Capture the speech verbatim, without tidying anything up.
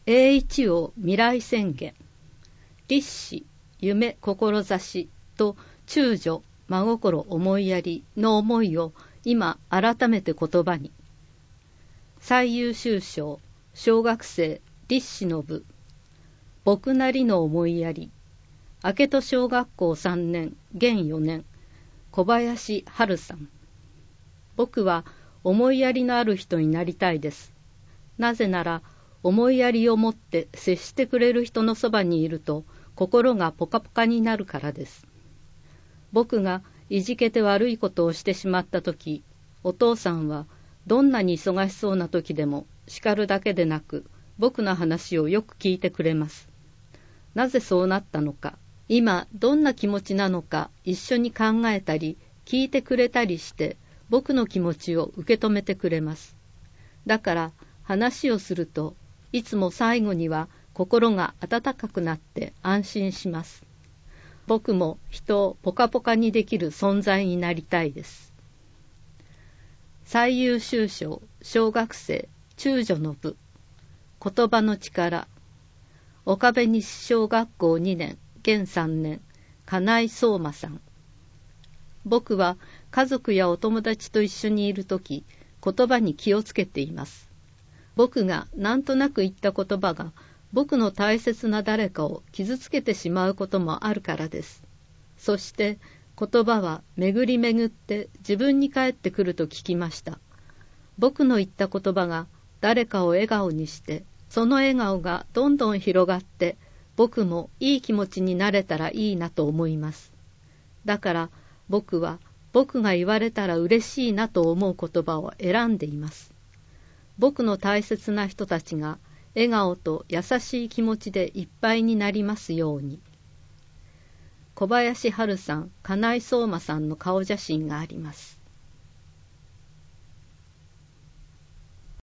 栄一を未来宣言、立志、夢、志と中女、真心、思いやりの思いを今改めて言葉に。最優秀賞、小学生、立志の部、僕なりの思いやり、明戸小学校さんねん、現よねん、小林春さん。僕は思いやりのある人になりたいです。なぜなら、思いやりを持って接してくれる人のそばにいると、心がポカポカになるからです。僕がいじけて悪いことをしてしまったとき、お父さんはどんなに忙しそうなときでも叱るだけでなく、僕の話をよく聞いてくれます。なぜそうなったのか、今どんな気持ちなのか一緒に考えたり、聞いてくれたりして、僕の気持ちを受け止めてくれます。だから話をすると、いつも最後には心が温かくなって安心します。僕も人をポカポカにできる存在になりたいです。最優秀賞、小学生、中女の部、言葉の力、岡部西小学校にねん、現さんねん、金井相馬さん。僕は家族やお友達と一緒にいるとき、言葉に気をつけています。僕がなんとなく言った言葉が、僕の大切な誰かを傷つけてしまうこともあるからです。そして言葉は巡り巡って自分に返ってくると聞きました。僕の言った言葉が誰かを笑顔にして、その笑顔がどんどん広がって、僕もいい気持ちになれたらいいなと思います。だから僕は僕が言われたら嬉しいなと思う言葉を選んでいます。僕の大切な人たちが笑顔と優しい気持ちでいっぱいになりますように。小林春さん、金井相馬さんの顔写真があります。